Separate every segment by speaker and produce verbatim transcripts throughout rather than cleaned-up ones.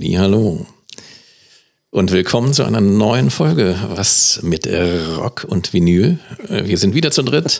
Speaker 1: Hallo. Und willkommen zu einer neuen Folge, was mit Rock und Vinyl. Wir sind wieder zu dritt.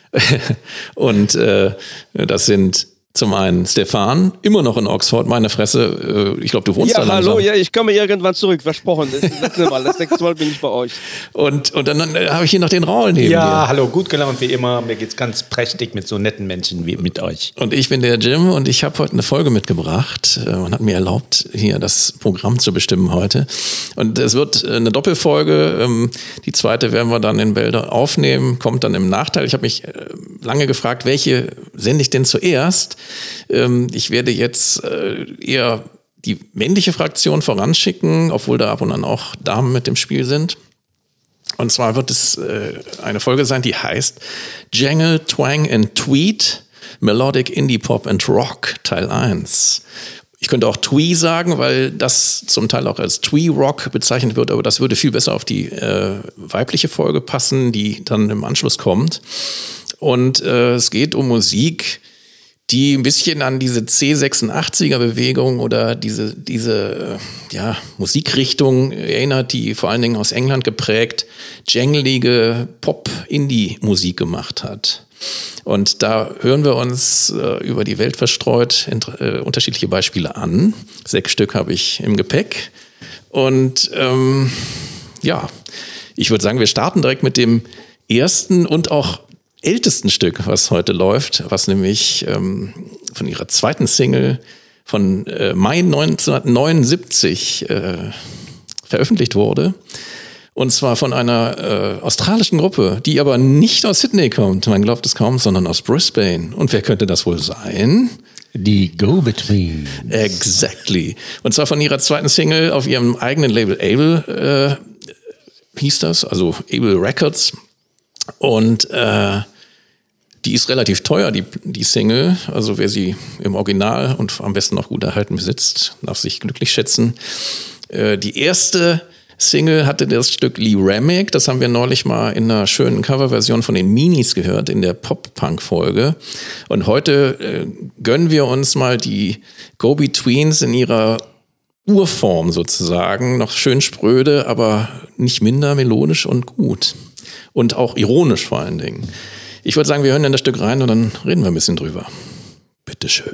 Speaker 1: Und äh, das sind zum einen Stefan, immer noch in Oxford, meine Fresse, ich glaube, du wohnst
Speaker 2: ja,
Speaker 1: da langsam.
Speaker 2: Ja, hallo, ja, ich komme irgendwann zurück, versprochen. Das letzte Mal, das nächste Mal bin ich bei euch.
Speaker 1: Und, und dann, dann habe ich hier noch den Raul neben
Speaker 3: ja,
Speaker 1: dir.
Speaker 3: Ja, hallo, gut gelaunt wie immer. Mir geht's ganz prächtig mit so netten Menschen wie mit euch.
Speaker 1: Und ich bin der Jim und ich habe heute eine Folge mitgebracht. Man hat mir erlaubt, hier das Programm zu bestimmen heute. Und es wird eine Doppelfolge. Die zweite werden wir dann in Bälde aufnehmen, kommt dann im Nachteil. Ich habe mich lange gefragt, welche sende ich denn zuerst? Ich werde jetzt eher die männliche Fraktion voranschicken, obwohl da ab und an auch Damen mit im Spiel sind. Und zwar wird es eine Folge sein, die heißt Jangle, Twang and Tweet, Melodic Indie Pop and Rock, Teil eins. Ich könnte auch Twee sagen, weil das zum Teil auch als Twee-Rock bezeichnet wird, aber das würde viel besser auf die äh, weibliche Folge passen, die dann im Anschluss kommt. Und äh, es geht um Musik, die ein bisschen an diese C sechsundachtziger-Bewegung oder diese, diese ja, Musikrichtung erinnert, die vor allen Dingen aus England geprägt, janglige Pop-Indie-Musik gemacht hat. Und da hören wir uns äh, über die Welt verstreut int- äh, unterschiedliche Beispiele an. Sechs Stück habe ich im Gepäck. Und ähm, ja, ich würde sagen, wir starten direkt mit dem ersten und auch ältesten Stück, was heute läuft, was nämlich ähm, von ihrer zweiten Single von äh, Mai neunzehnhundertneunundsiebzig äh, veröffentlicht wurde. Und zwar von einer äh, australischen Gruppe, die aber nicht aus Sydney kommt, man glaubt es kaum, sondern aus Brisbane. Und wer könnte das wohl sein?
Speaker 3: Die Go-Betweens.
Speaker 1: Exactly. Und zwar von ihrer zweiten Single auf ihrem eigenen Label Able äh, hieß das, also Able Records. Und äh, die ist relativ teuer, die, die Single. Also wer sie im Original und am besten noch gut erhalten besitzt, darf sich glücklich schätzen. Äh, die erste Single hatte das Stück Lee Remick. Das haben wir neulich mal in einer schönen Coverversion von den Minis gehört, in der Pop-Punk-Folge. Und heute äh, gönnen wir uns mal die Go-Betweens in ihrer Urform sozusagen. Noch schön spröde, aber nicht minder melodisch und gut. Und auch ironisch vor allen Dingen. Ich würde sagen, wir hören in das Stück rein und dann reden wir ein bisschen drüber. Bitteschön.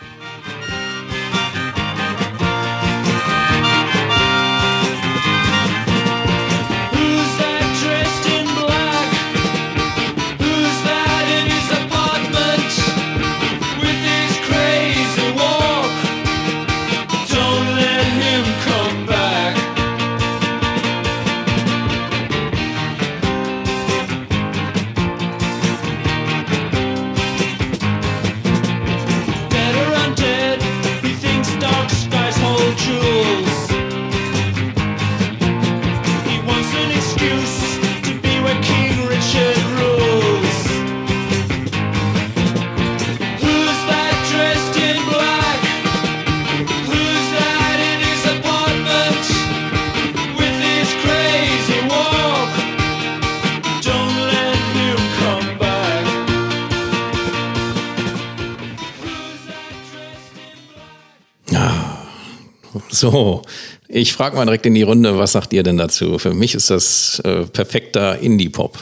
Speaker 1: So, ich frage mal direkt in die Runde, was sagt ihr denn dazu? Für mich ist das äh, perfekter Indie-Pop.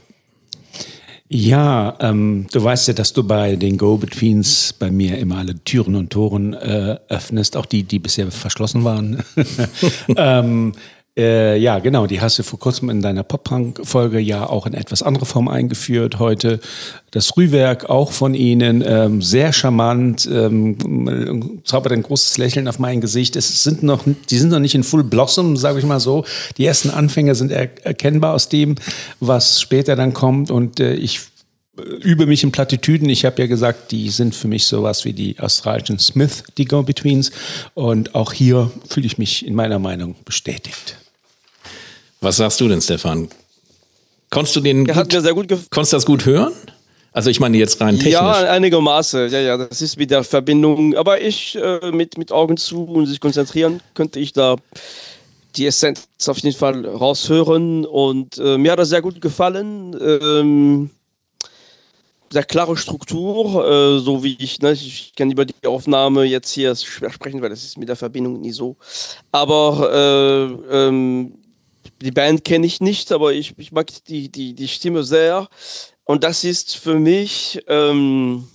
Speaker 3: Ja, ähm, du weißt ja, dass du bei den Go-Betweens bei mir immer alle Türen und Toren äh, öffnest, auch die, die bisher verschlossen waren. ähm, Äh, ja, genau, die hast du vor kurzem in deiner Pop-Punk-Folge ja auch in etwas andere Form eingeführt. Heute das Frühwerk auch von Ihnen, ähm, sehr charmant, ähm, zaubert ein großes Lächeln auf mein Gesicht. Es sind noch, die sind noch nicht in Full Blossom, sage ich mal so. Die ersten Anfänge sind er- erkennbar aus dem, was später dann kommt. Und äh, ich übe mich in Plattitüden. Ich habe ja gesagt, die sind für mich sowas wie die australischen Smith, die Go-Betweens. Und auch hier fühle ich mich in meiner Meinung bestätigt.
Speaker 1: Was sagst du denn, Stefan? Konntest du den
Speaker 2: Der
Speaker 1: gut,
Speaker 2: hat mir sehr gut gef-
Speaker 1: konntest du das gut hören? Also ich meine jetzt rein technisch.
Speaker 2: Ja, einigermaßen. Ja, ja, das ist mit der Verbindung. Aber ich äh, mit, mit Augen zu und sich konzentrieren, könnte ich da die Essenz auf jeden Fall raushören. Und äh, mir hat das sehr gut gefallen. Ähm, sehr klare Struktur, äh, so wie ich, ne, ich kann über die Aufnahme jetzt hier schwer sprechen, weil das ist mit der Verbindung nie so. Aber äh, ähm, die Band kenne ich nicht, aber ich, ich mag die, die, die Stimme sehr. Und das ist für mich, ähm,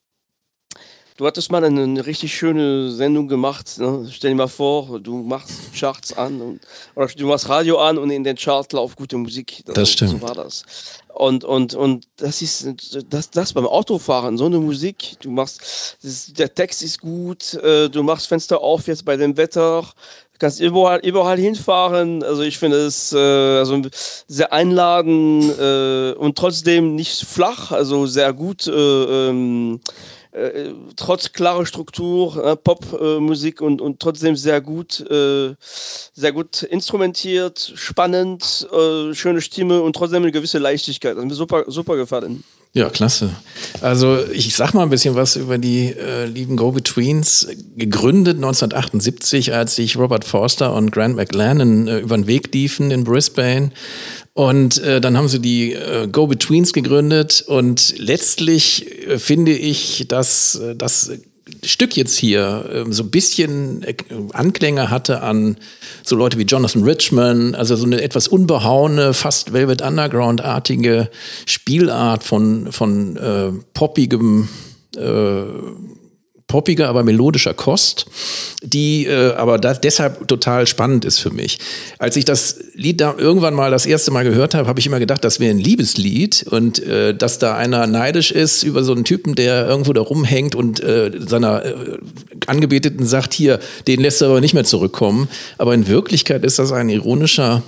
Speaker 2: du hattest mal eine, eine richtig schöne Sendung gemacht. Ne? Stell dir mal vor, du machst Charts an und, oder du machst Radio an und in den Charts läuft gute Musik.
Speaker 1: Das, das
Speaker 2: so,
Speaker 1: stimmt.
Speaker 2: So war das. Und, und, und das ist das, das beim Autofahren, so eine Musik, du machst, das, der Text ist gut, äh, du machst Fenster auf jetzt bei dem Wetter, du kannst überall, überall hinfahren, also ich finde es äh, also sehr einladend äh, und trotzdem nicht flach, also sehr gut, äh, ähm, Äh, trotz klarer Struktur, äh, Popmusik äh, und, und trotzdem sehr gut, äh, sehr gut instrumentiert, spannend, äh, schöne Stimme und trotzdem eine gewisse Leichtigkeit. Das hat mir super, super gefallen.
Speaker 1: Ja, klasse. Also ich sag mal ein bisschen was über die äh, lieben Go-Betweens. Gegründet neunzehnhundertachtundsiebzig, als sich Robert Forster und Grant McLennan äh, über den Weg liefen in Brisbane. Und äh, dann haben sie die äh, Go-Betweens gegründet. Und letztlich äh, finde ich, dass äh, das Stück jetzt hier äh, so ein bisschen äh, Anklänge hatte an so Leute wie Jonathan Richman, also so eine etwas unbehauene, fast Velvet Underground-artige Spielart von, von äh, poppigem, äh, poppiger, aber melodischer Kost, die äh, aber da, deshalb total spannend ist für mich. Als ich das Lied da irgendwann mal das erste Mal gehört habe, habe ich immer gedacht, das wäre ein Liebeslied und äh, dass da einer neidisch ist über so einen Typen, der irgendwo da rumhängt und äh, seiner äh, Angebeteten sagt, hier, den lässt er aber nicht mehr zurückkommen. Aber in Wirklichkeit ist das ein ironischer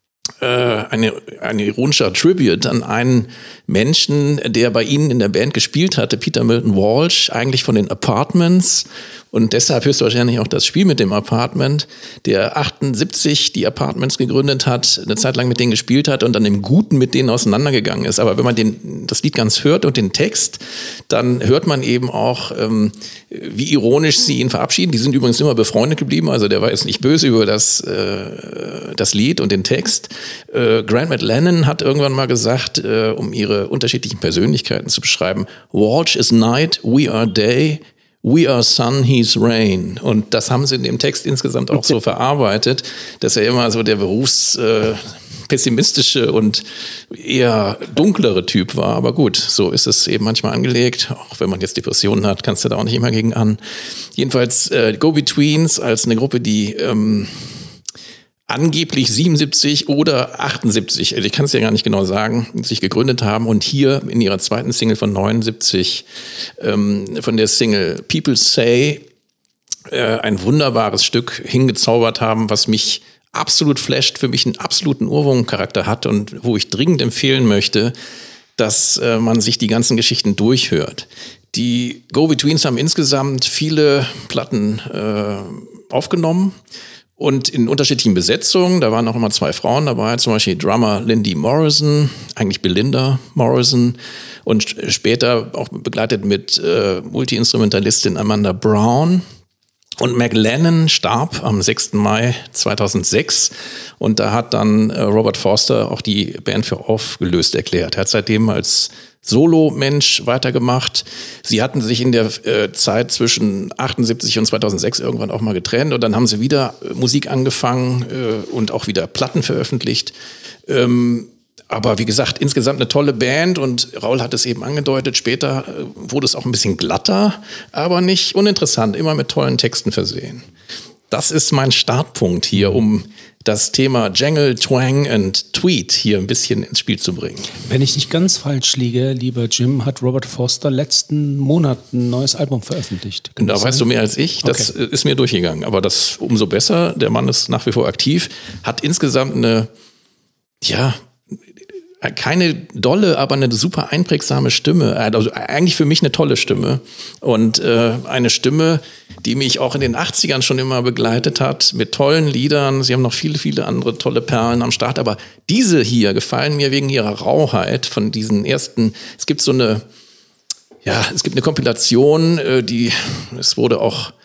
Speaker 1: Eine, ein ironischer Tribute an einen Menschen, der bei ihnen in der Band gespielt hatte, Peter Milton Walsh, eigentlich von den Apartments und deshalb höchstwahrscheinlich auch das Spiel mit dem Apartment, der achtundsiebzig die Apartments gegründet hat, eine Zeit lang mit denen gespielt hat und dann im Guten mit denen auseinandergegangen ist. Aber wenn man den, das Lied ganz hört und den Text, dann hört man eben auch, ähm, wie ironisch sie ihn verabschieden. Die sind übrigens immer befreundet geblieben, also der war jetzt nicht böse über das, äh, das Lied und den Text. Äh, Grant McLennan hat irgendwann mal gesagt, äh, um ihre unterschiedlichen Persönlichkeiten zu beschreiben, Walsh is night, we are day, we are sun, he's rain. Und das haben sie in dem Text insgesamt auch so verarbeitet, dass er immer so der berufs... Äh, pessimistische und eher dunklere Typ war. Aber gut, so ist es eben manchmal angelegt. Auch wenn man jetzt Depressionen hat, kannst du da auch nicht immer gegen an. Jedenfalls äh, Go-Betweens als eine Gruppe, die ähm, angeblich siebenundsiebzig oder achtundsiebzig, also ich kann es ja gar nicht genau sagen, sich gegründet haben und hier in ihrer zweiten Single von neunundsiebzig, ähm, von der Single People Say, äh, ein wunderbares Stück hingezaubert haben, was mich absolut flasht, für mich einen absoluten Ohrwurmcharakter hat und wo ich dringend empfehlen möchte, dass äh, man sich die ganzen Geschichten durchhört. Die Go-Betweens haben insgesamt viele Platten äh, aufgenommen und in unterschiedlichen Besetzungen. Da waren auch immer zwei Frauen dabei, zum Beispiel Drummer Lindy Morrison, eigentlich Belinda Morrison und später auch begleitet mit äh, Multi-Instrumentalistin Amanda Brown. Und McLennan starb am sechsten Mai zweitausendsechs und da hat dann äh, Robert Forster auch die Band für aufgelöst erklärt. Er hat seitdem als Solo-Mensch weitergemacht. Sie hatten sich in der äh, Zeit zwischen achtundsiebzig und zweitausendsechs irgendwann auch mal getrennt und dann haben sie wieder äh, Musik angefangen äh, und auch wieder Platten veröffentlicht. Ähm, Aber wie gesagt, insgesamt eine tolle Band und Raul hat es eben angedeutet, später wurde es auch ein bisschen glatter, aber nicht uninteressant, immer mit tollen Texten versehen. Das ist mein Startpunkt hier, um das Thema Jangle, Twang und Tweet hier ein bisschen ins Spiel zu bringen.
Speaker 3: Wenn ich nicht ganz falsch liege, lieber Jim, hat Robert Forster letzten Monat ein neues Album veröffentlicht.
Speaker 1: Kann da weißt sein? Du mehr als ich, das okay. ist mir durchgegangen, aber das umso besser, der Mann ist nach wie vor aktiv, hat insgesamt eine, ja, keine dolle, aber eine super einprägsame Stimme. Also eigentlich für mich eine tolle Stimme. Und äh, eine Stimme, die mich auch in den achtzigern schon immer begleitet hat, mit tollen Liedern. Sie haben noch viele, viele andere tolle Perlen am Start. Aber diese hier gefallen mir wegen ihrer Rauheit von diesen ersten. Es gibt so eine, ja, es gibt eine Kompilation, äh, die, es wurde auch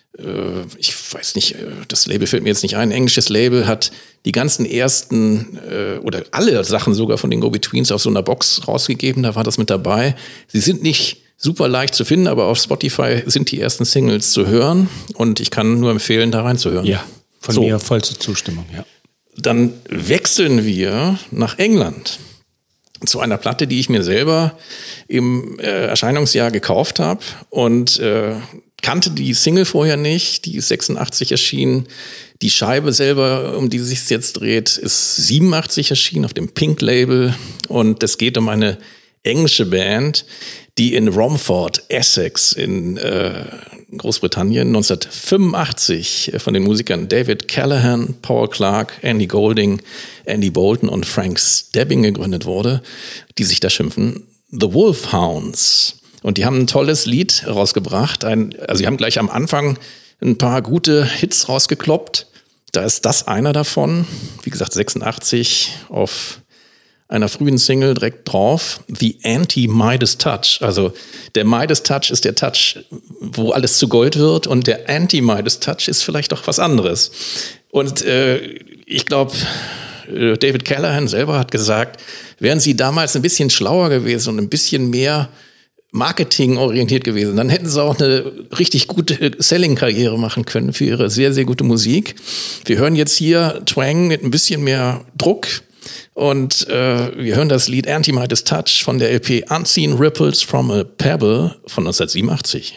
Speaker 1: äh, ich weiß nicht, das Label fällt mir jetzt nicht ein, ein englisches Label hat die ganzen ersten äh, oder alle Sachen sogar von den Go-Betweens auf so einer Box rausgegeben, da war das mit dabei. Sie sind nicht super leicht zu finden, aber auf Spotify sind die ersten Singles zu hören und ich kann nur empfehlen, da reinzuhören.
Speaker 3: Ja, von
Speaker 1: so.
Speaker 3: mir vollste Zustimmung, ja.
Speaker 1: Dann wechseln wir nach England zu einer Platte, die ich mir selber im äh, Erscheinungsjahr gekauft habe und äh, kannte die Single vorher nicht, die ist sechsundachtzig erschienen. Die Scheibe selber, um die es sich jetzt dreht, ist siebenundachtzig erschienen auf dem Pink-Label und es geht um eine englische Band, die in Romford, Essex in äh, Großbritannien neunzehnhundertfünfundachtzig von den Musikern David Callahan, Paul Clark, Andy Golding, Andy Bolton und Frank Stebbing gegründet wurde, die sich da schimpfen The Wolfhounds. Und die haben ein tolles Lied rausgebracht. Ein, also sie haben gleich am Anfang ein paar gute Hits rausgekloppt. Da ist das einer davon. Wie gesagt, sechsundachtzig auf einer frühen Single direkt drauf, The Anti-Midas Touch. Also der Midas Touch ist der Touch, wo alles zu Gold wird und der Anti-Midas Touch ist vielleicht auch was anderes. Und äh, ich glaube, äh, David Callahan selber hat gesagt, wären sie damals ein bisschen schlauer gewesen und ein bisschen mehr marketingorientiert gewesen, dann hätten sie auch eine richtig gute Selling-Karriere machen können für ihre sehr, sehr gute Musik. Wir hören jetzt hier Twang mit ein bisschen mehr Druck. Und äh, wir hören das Lied Anti-Midas Touch von der L P Unseen Ripples from a Pebble von neunzehnhundertsiebenundachtzig.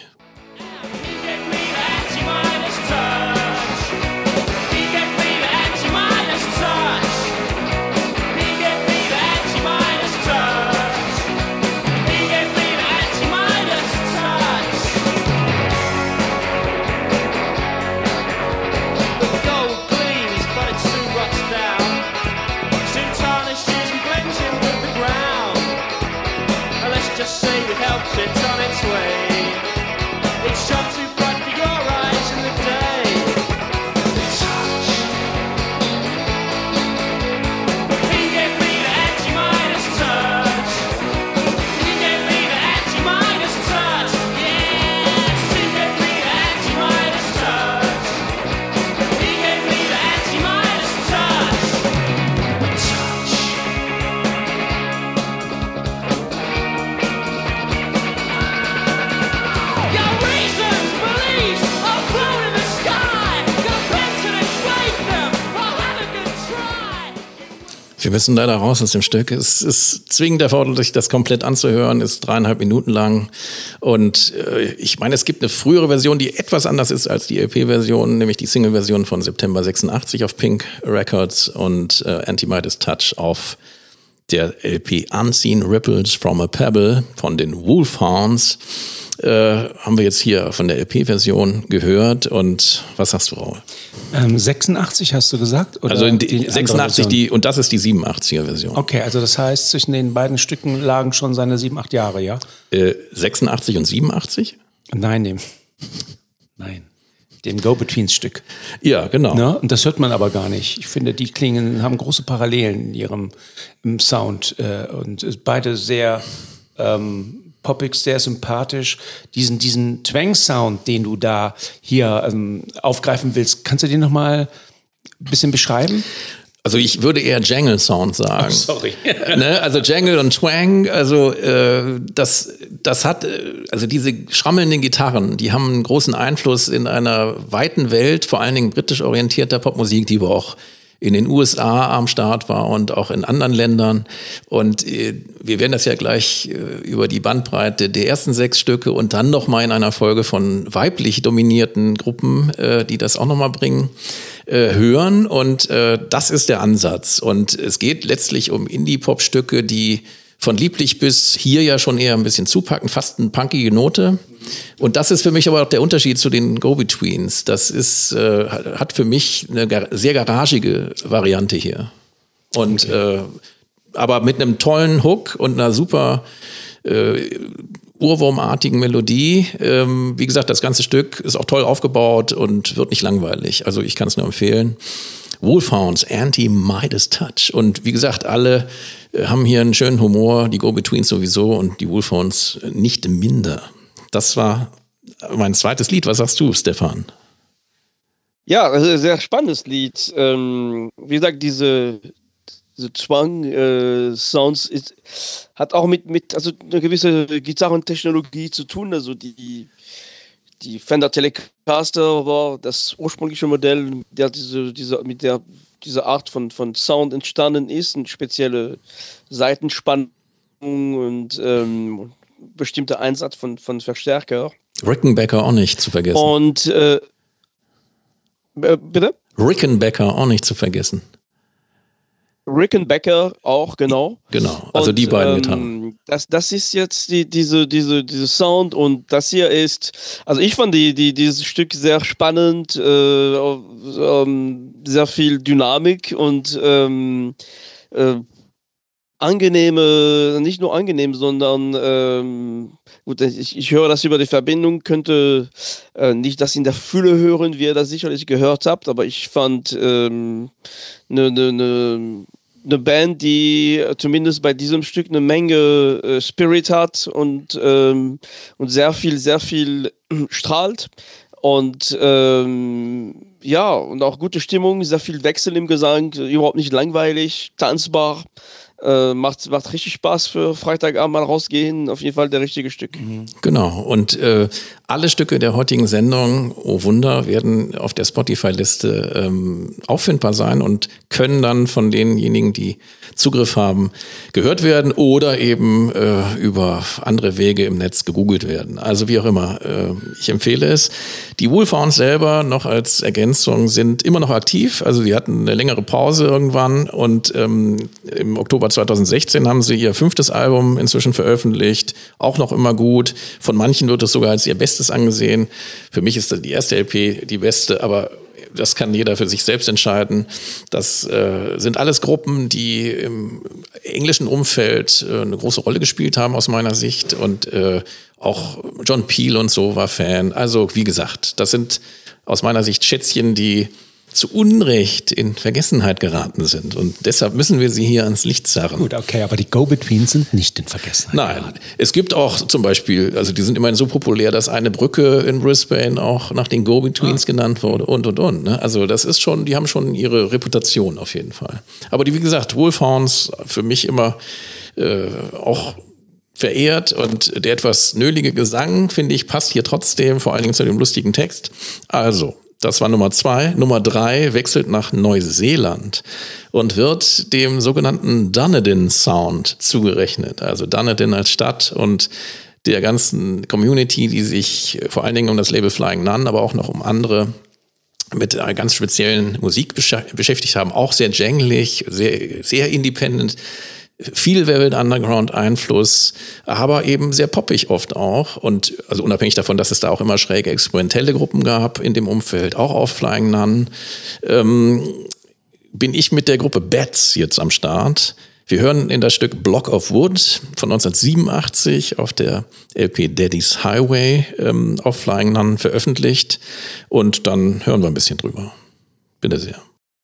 Speaker 1: Wir müssen leider raus aus dem Stück. Es ist zwingend erforderlich, das komplett anzuhören. Es ist dreieinhalb Minuten lang. Und äh, ich meine, es gibt eine frühere Version, die etwas anders ist als die L P-Version, nämlich die Single-Version von September sechsundachtzig auf Pink Records und äh, Anti-Midas Touch auf der L P Unseen Ripples from a Pebble von den Wolfhounds. Äh, haben wir jetzt hier von der L P-Version gehört. Und was sagst du, Raul?
Speaker 3: Ähm, sechsundachtzig hast du gesagt? Oder
Speaker 1: also die,
Speaker 3: die
Speaker 1: sechsundachtzig die, und das ist die siebenundachtziger-Version.
Speaker 3: Okay, also das heißt, zwischen den beiden Stücken lagen schon seine sieben, acht Jahre, ja?
Speaker 1: Äh, sechsundachtzig und siebenundachtzig?
Speaker 3: Nein, dem, nein, dem Go-Betweens-Stück.
Speaker 1: Ja, genau.
Speaker 3: Ne? Und das hört man aber gar nicht. Ich finde, die klingen, haben große Parallelen in ihrem im Sound äh, und beide sehr ähm, poppig, sehr sympathisch. Diesen, diesen Twang-Sound, den du da hier ähm, aufgreifen willst, kannst du den nochmal ein bisschen beschreiben?
Speaker 1: Also ich würde eher Jangle-Sound sagen.
Speaker 3: Oh, sorry.
Speaker 1: ne? Also Jangle und Twang, also äh, das, das hat, also diese schrammelnden Gitarren, die haben einen großen Einfluss in einer weiten Welt, vor allen Dingen britisch orientierter Popmusik, die wir auch in den U S A am Start war und auch in anderen Ländern. Und äh, wir werden das ja gleich äh, über die Bandbreite der ersten sechs Stücke und dann nochmal in einer Folge von weiblich dominierten Gruppen, äh, die das auch nochmal bringen, äh, hören. Und äh, das ist der Ansatz. Und es geht letztlich um Indie-Pop-Stücke, die von lieblich bis hier ja schon eher ein bisschen zupacken, fast eine punkige Note. Und das ist für mich aber auch der Unterschied zu den Go-Betweens. Das ist, äh, hat für mich eine gar, sehr garagige Variante hier. Und okay. äh, aber mit einem tollen Hook und einer super äh, urwurmartigen Melodie. Ähm, wie gesagt, das ganze Stück ist auch toll aufgebaut und wird nicht langweilig. Also ich kann es nur empfehlen. Wolfhounds, Anti-Midas Touch. Und wie gesagt, alle äh, haben hier einen schönen Humor, die Go-Betweens sowieso und die Wolfhounds nicht minder. Das war mein zweites Lied. Was sagst du, Stefan?
Speaker 2: Ja, das ist ein sehr spannendes Lied. Ähm, wie gesagt, diese, diese Twang-Sounds äh, hat auch mit, mit also eine gewisse Gitarrentechnologie zu tun. Also die, die Fender Telecaster war das ursprüngliche Modell, der diese, diese, mit der diese Art von, von Sound entstanden ist, eine spezielle Seitenspannung und ähm, bestimmter Einsatz von, von Verstärker.
Speaker 1: Rickenbacker auch nicht zu vergessen.
Speaker 2: Und äh, bitte?
Speaker 1: Rickenbacker auch nicht zu vergessen.
Speaker 2: Rickenbacker auch, genau.
Speaker 1: Genau, also und, die beiden Gitarren.
Speaker 2: Ähm, das, das ist jetzt die, diese, diese, diese Sound und das hier ist, also ich fand die, die, dieses Stück sehr spannend, äh, ähm, sehr viel Dynamik und ähm, äh, angenehme, nicht nur angenehm, sondern ähm, gut, ich, ich höre das über die Verbindung, könnte äh, nicht das in der Fülle hören, wie ihr das sicherlich gehört habt, aber ich fand eine ähm, ne, ne, ne, ne Band, die zumindest bei diesem Stück eine Menge äh, Spirit hat und, ähm, und sehr viel, sehr viel strahlt und ähm, ja, und auch gute Stimmung, sehr viel Wechsel im Gesang, überhaupt nicht langweilig, tanzbar. Äh, macht, macht richtig Spaß für Freitagabend mal rausgehen. Auf jeden Fall der richtige Stück.
Speaker 1: Genau. Und äh, alle Stücke der heutigen Sendung, oh Wunder, werden auf der Spotify-Liste ähm, auffindbar sein und können dann von denjenigen, die Zugriff haben, gehört werden oder eben äh, über andere Wege im Netz gegoogelt werden. Also wie auch immer. Äh, ich empfehle es. Die Wolfhounds selber noch als Ergänzung sind immer noch aktiv. Also die hatten eine längere Pause irgendwann und ähm, im Oktober zweitausendsechzehn haben sie ihr fünftes Album inzwischen veröffentlicht, auch noch immer gut. Von manchen wird es sogar als ihr Bestes angesehen. Für mich ist die erste L P die beste, aber das kann jeder für sich selbst entscheiden. Das äh, sind alles Gruppen, die im englischen Umfeld äh, eine große Rolle gespielt haben aus meiner Sicht und äh, auch John Peel und so war Fan. Also wie gesagt, das sind aus meiner Sicht Schätzchen, die zu Unrecht in Vergessenheit geraten sind. Und deshalb müssen wir sie hier ans Licht zerren.
Speaker 3: Gut, okay, aber die Go-Betweens sind nicht in Vergessenheit
Speaker 1: Nein,
Speaker 3: geraten.
Speaker 1: Es gibt auch zum Beispiel, also die sind immerhin so populär, dass eine Brücke in Brisbane auch nach den Go-Betweens ah. genannt wurde und, und, und. Ne? Also das ist schon, die haben schon ihre Reputation auf jeden Fall. Aber die, wie gesagt, Wolfhounds für mich immer äh, auch verehrt und der etwas nölige Gesang, finde ich, passt hier trotzdem, vor allen Dingen zu dem lustigen Text. Also, das war Nummer zwei. Nummer drei wechselt nach Neuseeland und wird dem sogenannten Dunedin Sound zugerechnet. Also Dunedin als Stadt und der ganzen Community, die sich vor allen Dingen um das Label Flying Nun, aber auch noch um andere mit einer ganz speziellen Musik beschäftigt haben. Auch sehr janglig, sehr, sehr independent. Viel Velvet Underground Einfluss, aber eben sehr poppig oft auch und also unabhängig davon, dass es da auch immer schräge experimentelle Gruppen gab in dem Umfeld, auch auf Flying Nun, ähm, bin ich mit der Gruppe Bats jetzt am Start. Wir hören in das Stück Block of Wood von neunzehnhundertsiebenundachtzig auf der L P Daddy's Highway ähm, auf Flying Nun veröffentlicht und dann hören wir ein bisschen drüber. Bitte sehr.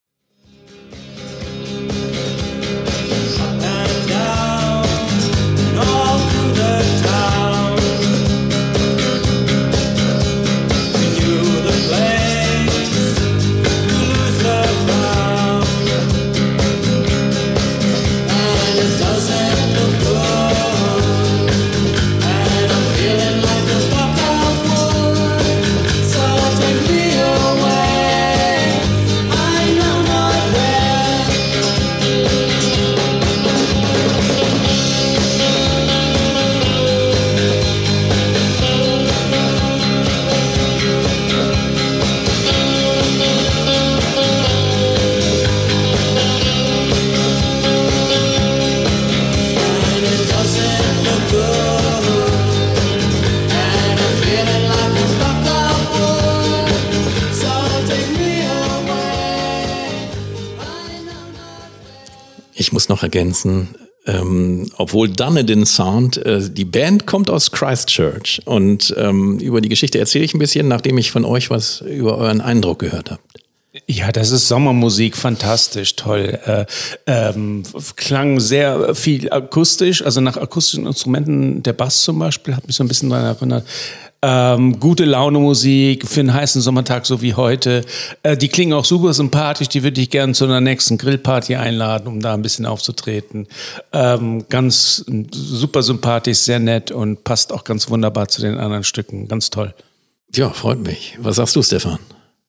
Speaker 1: Ich muss noch ergänzen, ähm, obwohl Dunedin Sound, äh, die Band kommt aus Christchurch und ähm, über die Geschichte erzähle ich ein bisschen, nachdem ich von euch was über euren Eindruck gehört habe.
Speaker 3: Ja, das ist Sommermusik, fantastisch, toll. Äh, ähm, klang sehr viel akustisch, also nach akustischen Instrumenten, der Bass zum Beispiel hat mich so ein bisschen daran erinnert. Ähm, gute Laune Musik für einen heißen Sommertag so wie heute. Äh, die klingen auch super sympathisch. Die würde ich gerne zu einer nächsten Grillparty einladen, um da ein bisschen aufzutreten. Ähm, ganz super sympathisch, sehr nett und passt auch ganz wunderbar zu den anderen Stücken. Ganz toll.
Speaker 1: Ja, freut mich. Was sagst du, Stefan?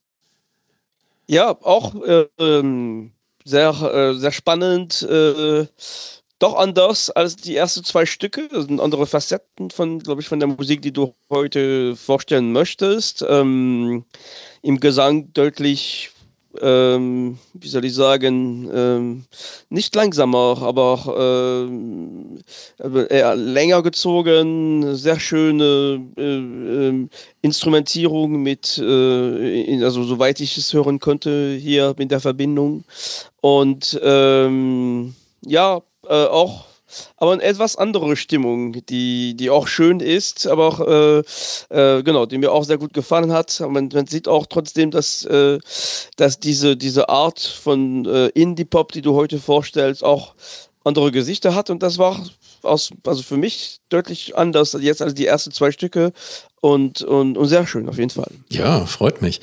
Speaker 2: Ja, auch äh, ähm, sehr, äh, sehr spannend. Äh, Doch anders als die ersten zwei Stücke. Das sind andere Facetten von, glaube ich, von der Musik, die du heute vorstellen möchtest. Ähm, Im Gesang deutlich, ähm, wie soll ich sagen, ähm, nicht langsamer, aber auch ähm, eher länger gezogen. Sehr schöne äh, äh, Instrumentierung mit, äh, in, also soweit ich es hören konnte hier mit der Verbindung. Und ähm, ja, Äh, auch, aber eine etwas andere Stimmung, die, die auch schön ist, aber auch, äh, äh, genau, die mir auch sehr gut gefallen hat. Man, man sieht auch trotzdem, dass, äh, dass diese, diese Art von äh, Indie-Pop, die du heute vorstellst, auch andere Gesichter hat. Und das war aus, also für mich deutlich anders jetzt als die ersten zwei Stücke und, und, und sehr schön auf jeden Fall.
Speaker 1: Ja, freut mich.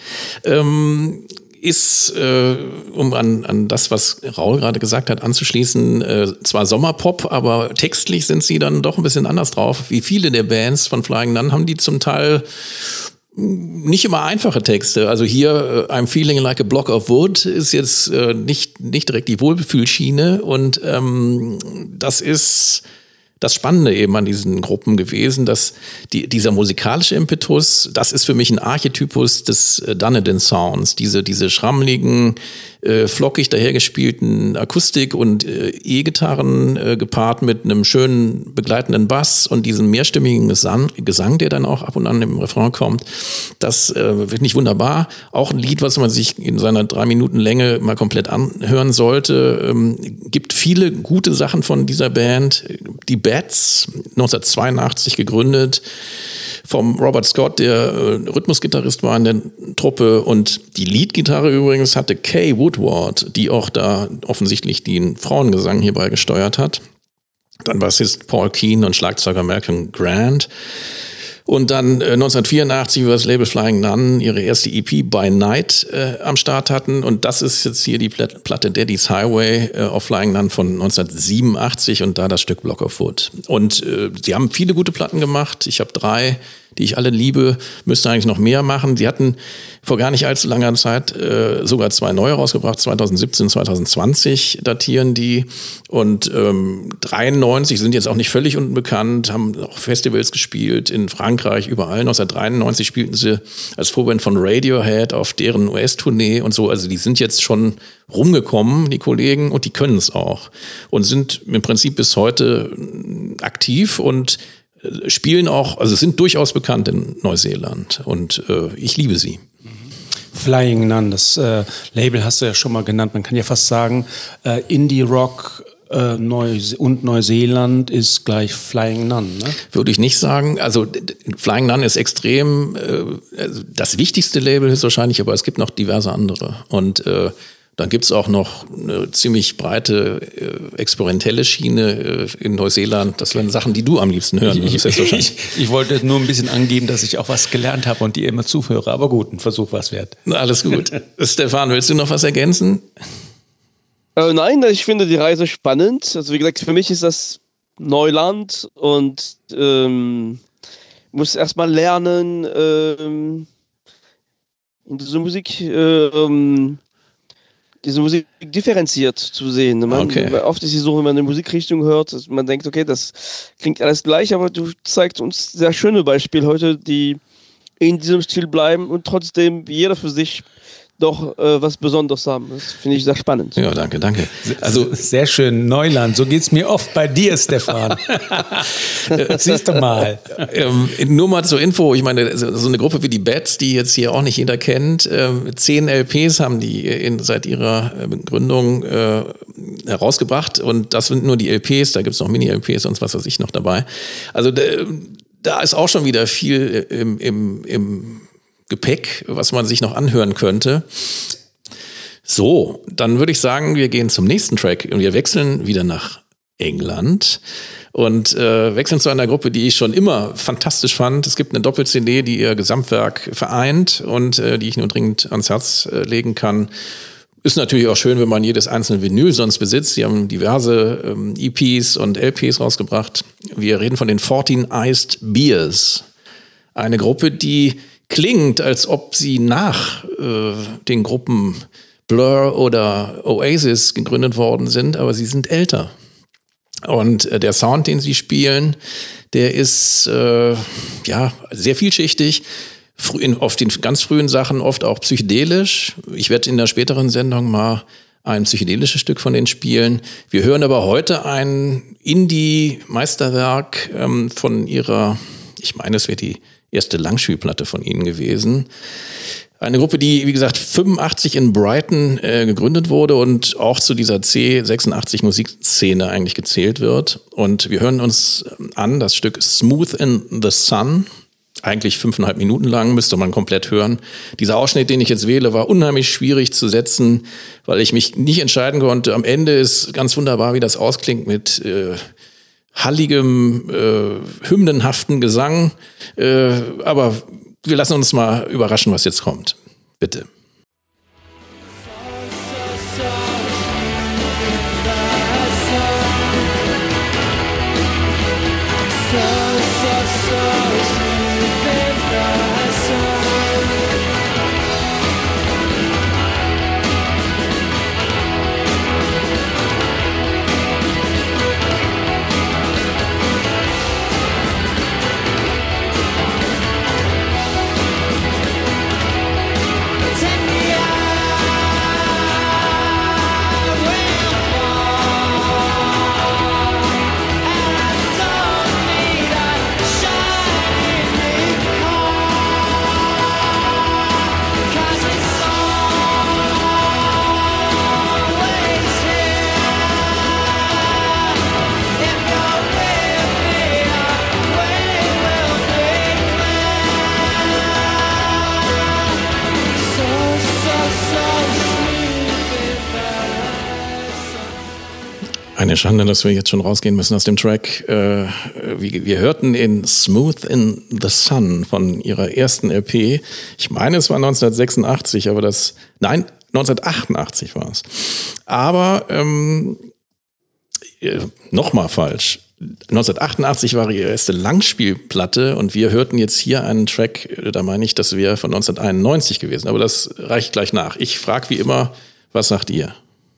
Speaker 1: Ähm Ist, äh, um an, an das, was Raul gerade gesagt hat, anzuschließen, äh, zwar Sommerpop, aber textlich sind sie dann doch ein bisschen anders drauf. Wie viele der Bands von Flying Nun haben die zum Teil nicht immer einfache Texte. Also hier, uh, I'm feeling like a block of wood ist jetzt äh, nicht, nicht direkt die Wohlfühlschiene und ähm, das ist das Spannende eben an diesen Gruppen gewesen, dass die, dieser musikalische Impetus, das ist für mich ein Archetypus des äh, Dunedin Sounds, diese, diese schrammeligen, äh, flockig dahergespielten Akustik- und äh, E-Gitarren äh, gepaart mit einem schönen begleitenden Bass und diesem mehrstimmigen Gesang, Gesang, der dann auch ab und an im Refrain kommt. Das äh, finde ich wunderbar. Auch ein Lied, was man sich in seiner drei Minuten Länge mal komplett anhören sollte. Ähm, gibt viele gute Sachen von dieser Band. Die Bats, neunzehnhundertzweiundachtzig gegründet, vom Robert Scott, der äh, Rhythmusgitarrist war in der Truppe, und die Leadgitarre übrigens hatte Kay Woodward, die auch da offensichtlich den Frauengesang hierbei gesteuert hat. Dann Bassist Paul Keane und Schlagzeuger Malcolm Grant. Und dann äh, neunzehnhundertvierundachtzig über das Label Flying Nun ihre erste E P By Night äh, am Start hatten. Und das ist jetzt hier die Pl- Platte Daddy's Highway äh, auf Flying Nun von neunzehnhundertsiebenundachtzig und da das Stück Block of Wood. Und äh, sie haben viele gute Platten gemacht. Ich habe drei, die ich alle liebe, müsste eigentlich noch mehr machen. Sie hatten vor gar nicht allzu langer Zeit äh, sogar zwei neue rausgebracht, zweitausendsiebzehn, zweitausendzwanzig datieren die. Und ähm, dreiundneunzig sind jetzt auch nicht völlig unbekannt, haben auch Festivals gespielt in Frankreich, überall. neunzehnhundertdreiundneunzig spielten sie als Vorband von Radiohead auf deren U S-Tournee und so. Also die sind jetzt schon rumgekommen, die Kollegen, und die können es auch. Und sind im Prinzip bis heute aktiv und spielen auch, also sind durchaus bekannt in Neuseeland. Und äh, ich liebe sie.
Speaker 3: Flying Nun, das äh, Label hast du ja schon mal genannt. Man kann ja fast sagen, äh, Indie-Rock äh, Neuse- und Neuseeland ist gleich Flying Nun, ne?
Speaker 1: Würde ich nicht sagen. Also Flying Nun ist extrem, äh, das wichtigste Label ist wahrscheinlich, aber es gibt noch diverse andere. Und äh, dann gibt's auch noch eine ziemlich breite äh, experimentelle Schiene äh, in Neuseeland. Das wären Sachen, die du am liebsten hören würdest.
Speaker 3: Ich, ich, ich, ich wollte nur ein bisschen angeben, dass ich auch was gelernt habe und dir immer zuhöre. Aber gut, ein Versuch war's wert.
Speaker 1: Alles gut. Stefan, willst du noch was ergänzen?
Speaker 2: Äh, nein, ich finde die Reise spannend. Also wie gesagt, für mich ist das Neuland und ähm, muss erstmal lernen, ähm, in dieser Musik ähm, diese Musik differenziert zu sehen. Man,
Speaker 1: okay.
Speaker 2: Oft ist es so, wenn man eine Musikrichtung hört, dass man denkt, okay, das klingt alles gleich, aber du zeigst uns sehr schöne Beispiele heute, die in diesem Stil bleiben und trotzdem jeder für sich doch äh, was Besonderes haben. Das finde ich sehr spannend.
Speaker 1: Ja, danke, danke. Also
Speaker 3: sehr schön, Neuland. So geht's mir oft bei dir, Stefan. Siehst du mal.
Speaker 1: Ähm, nur mal zur Info, ich meine, so eine Gruppe wie die Bats, die jetzt hier auch nicht jeder kennt, ähm, zehn L Ps haben die in, seit ihrer Gründung äh, herausgebracht, und das sind nur die L Ps, da gibt's noch Mini-L Ps und was weiß ich noch dabei. Also da ist auch schon wieder viel im, im, im Gepäck, was man sich noch anhören könnte. So, dann würde ich sagen, wir gehen zum nächsten Track und wir wechseln wieder nach England. Und äh, wechseln zu einer Gruppe, die ich schon immer fantastisch fand. Es gibt eine Doppel-C D, die ihr Gesamtwerk vereint und äh, die ich nur dringend ans Herz äh, legen kann. Ist natürlich auch schön, wenn man jedes einzelne Vinyl sonst besitzt. Sie haben diverse ähm, E Ps und L Ps rausgebracht. Wir reden von den fourteen Iced Beers. Eine Gruppe, die klingt, als ob sie nach äh, den Gruppen Blur oder Oasis gegründet worden sind, aber sie sind älter. Und äh, der Sound, den sie spielen, der ist äh, ja sehr vielschichtig. Früh in, auf den ganz frühen Sachen oft auch psychedelisch. Ich werde in der späteren Sendung mal ein psychedelisches Stück von denen spielen. Wir hören aber heute ein Indie-Meisterwerk ähm, von ihrer, ich meine, es wäre die erste Langspielplatte von ihnen gewesen. Eine Gruppe, die, wie gesagt, fünfundachtzig in Brighton äh, gegründet wurde und auch zu dieser C sechsundachtzig Musikszene eigentlich gezählt wird. Und wir hören uns an das Stück Smooth in the Sun. Eigentlich fünfeinhalb Minuten lang, müsste man komplett hören. Dieser Ausschnitt, den ich jetzt wähle, war unheimlich schwierig zu setzen, weil ich mich nicht entscheiden konnte. Am Ende ist ganz wunderbar, wie das ausklingt mit äh, halligem, äh, hymnenhaften Gesang. Äh, aber wir lassen uns mal überraschen, was jetzt kommt. Bitte. Eine Schande, dass wir jetzt schon rausgehen müssen aus dem Track. Äh, wir, wir hörten in Smooth in the Sun von ihrer ersten L P. Ich meine, es war neunzehnhundertsechsundachtzig, aber das, nein, neunzehnhundertachtundachtzig war es. Aber ähm, äh, nochmal falsch. neunzehnhundertachtundachtzig war ihre erste Langspielplatte und wir hörten jetzt hier einen Track, da meine ich, das wäre von neunzehnhunderteinundneunzig gewesen. Aber das reicht gleich nach. Ich frage wie immer, was sagt ihr?